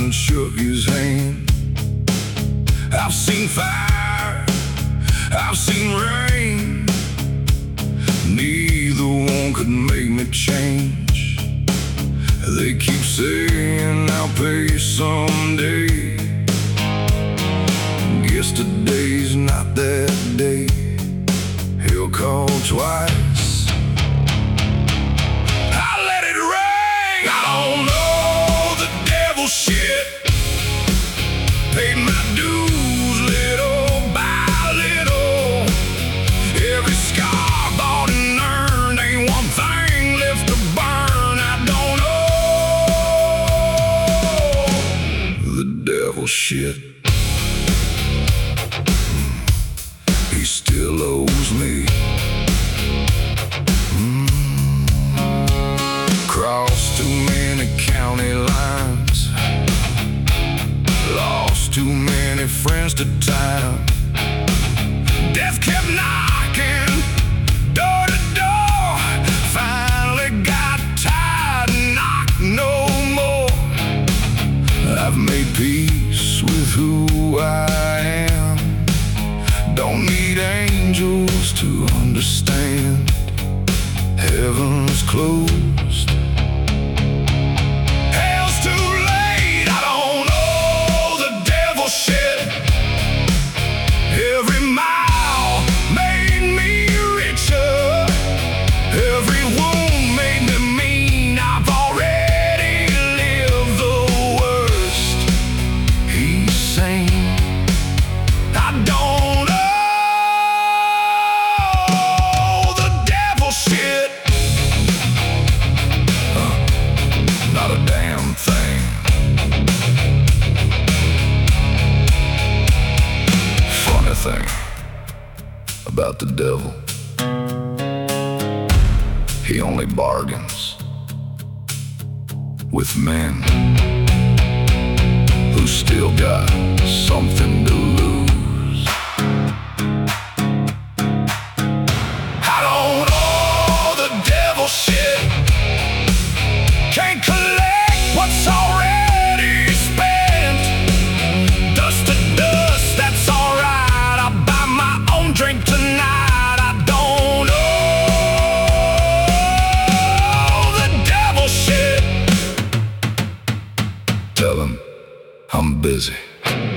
and shook his hand. I've seen fire, I've seen rain. Neither one could make me change. They keep saying I'll pay someday. Yesterday's not that day. He'll call twice. I let it ring. I don't know the devil shit. Paid my dues little by little. Every scar bought and earned, ain't one thing left to burn. I don't know the devil shit. He still owes me. Crossed too many county lines, lost too many friends to time. Death kept knocking door to door. Finally got tired and knocked no more. I've made peace with who I am. Don't need angels to understand. Heaven's closed, hell's too late. I don't know the devil shit. Every mile made me richer. Every wound made me mean. I've already lived the worst. He's sane. I don't know the devil shit. Not a damn thing. Funny thing about the devil, he only bargains with men who still got something to lose. I don't know the devil shit. Can't collect what's already spent. Dust to dust, that's alright. I'll buy my own drink tonight. I don't know the devil shit. Tell him I'm busy.